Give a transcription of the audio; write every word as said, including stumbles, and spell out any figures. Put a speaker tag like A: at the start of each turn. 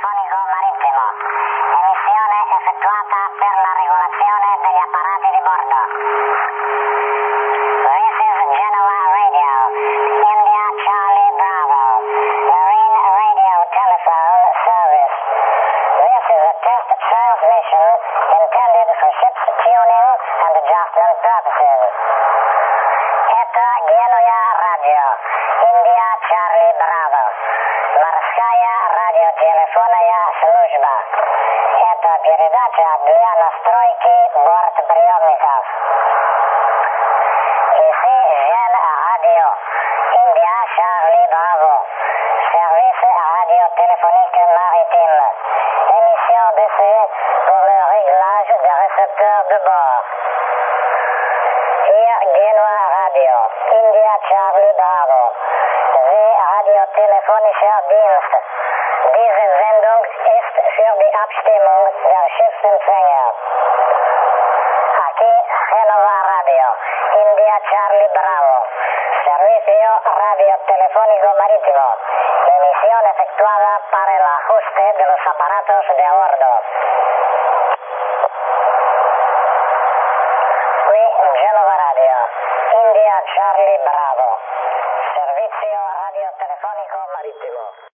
A: telefonico marittimo. Emissione effettuata per la regolazione degli apparati di bordo. This is Genoa Radio, India Charlie Bravo, Marine Radio Telephone Service. This is a test transmission intended for ship's tuning and adjustment purposes. Это Genoa Radio, India Charlie Bravo, Морская радиотелефонная служба. Это передача для настройки бортприемников. Ici Gen Radio, India Charlie Bravo, service radiotéléphonique maritime. Émission d'essai pour le réglage des récepteurs de bord. Hier Genoa Radio, India Charlie Bravo, die radiotelefonische Dienst. Diese Sendung ist für die Abstimmung der Schiffsempfänger. Aquí Genova Radio, India Charlie Bravo, servicio radiotelefónico marítimo, emisión efectuada para el ajuste de los aparatos de a bordo. Qui Genova Radio, India Charlie Bravo, servizio radiotelefonico marittimo.